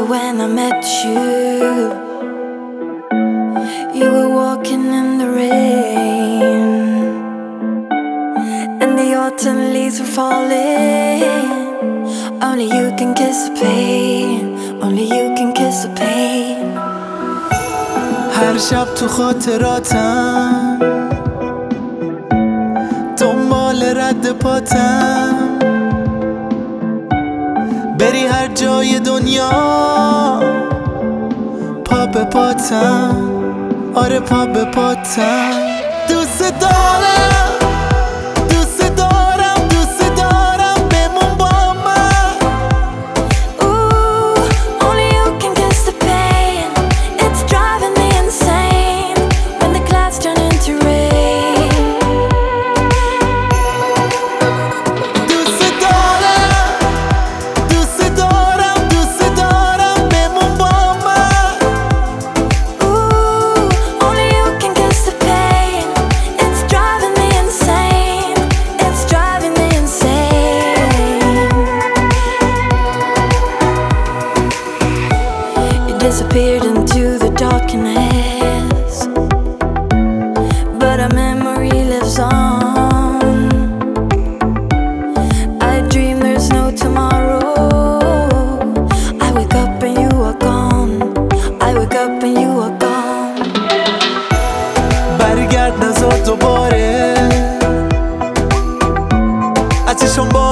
when I met you. You were walking in the rain, and the autumn leaves were falling. Only you can kiss the pain. Only you can kiss the pain. هر شب تو خاطراتم دنبال رد پاتم، بری هر جای دنیا پا به پاتم، آره پا به پاتم. دوست دارم دوست دارم دوست دارم بمون با من. Ooh, only you can kiss the pain. It's driving me insane when the clouds turn into rain. دوست دارم دوست دارم دوست دارم بمون با من. Ooh, only you can kiss the pain. It's driving me insane. It's driving me insane. You disappeared into the darkness, but our memory lives on. I dream there's no tomorrow. I wake up and you are gone. I wake up and you are gone. برگرد نزار دوباره، از چشم